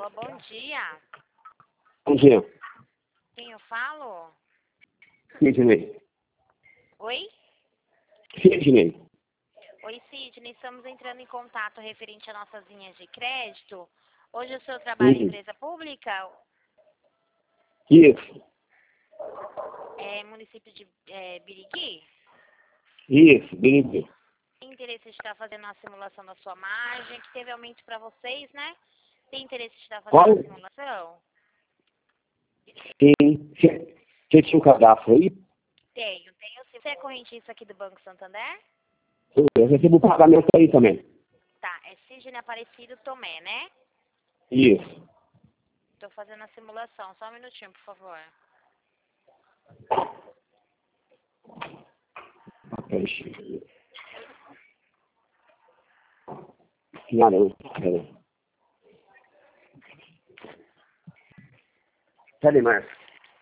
Alô, bom dia. Bom dia. Quem eu falo? Sidney. Oi? Sidney. Oi, Sidney. Estamos entrando em contato referente a nossas linhas de crédito. Hoje o senhor trabalha em empresa pública? Isso. É município de Birigui? Isso, Birigui. Tem interesse de estar fazendo uma simulação da sua margem, que teve aumento para vocês, né? Tem interesse de estar fazendo uma simulação? Sim. Você tinha um cadastro aí? Tenho sim. Você é correntista aqui do Banco Santander? Eu recebo o pagamento aí também. Tá, é Sidney Aparecido Tomé, né? Isso. Estou fazendo a simulação. Só um minutinho, por favor. Cadê, Márcio?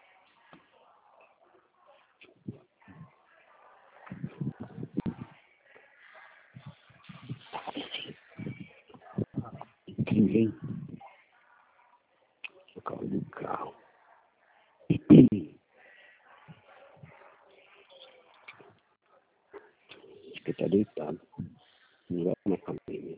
Ninguém. O carro do carro. Acho que tá deitado. Não vai na caminha.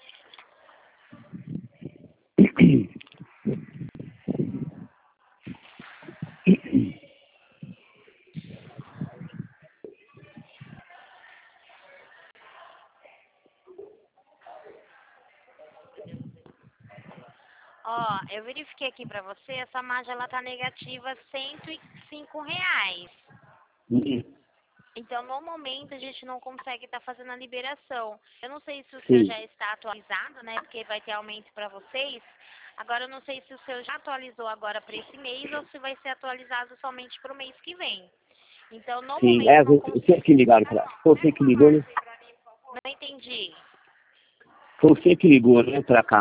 Ó, eu verifiquei aqui pra você, essa margem ela tá negativa R$ 105. Então, no momento, a gente não consegue estar fazendo a liberação. Eu não sei se o seu já está atualizado, né? Porque vai ter aumento para vocês. Agora, eu não sei se o seu já atualizou agora para esse mês ou se vai ser atualizado somente para o mês que vem. Então, no momento... Você que ligaram pra lá. Foi você que ligou, né? Não entendi. Foi você que ligou, né, pra cá.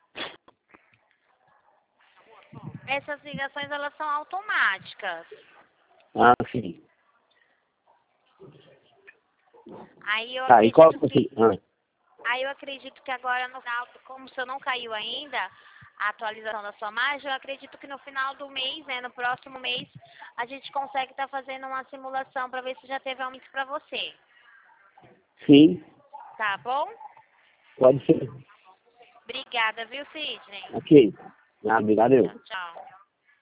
Essas ligações, elas são automáticas. Ah, sim. Aí eu Tá, e qual acredito que... Aí eu acredito que agora no final, como o senhor não caiu ainda, a atualização da sua margem, eu acredito que no final do mês, né, no próximo mês, a gente consegue estar fazendo uma simulação para ver se já teve aumento para você. Sim. Tá bom? Pode ser. Obrigada, viu, Sidney? Ok. Ah, obrigado eu. Tchau, tchau.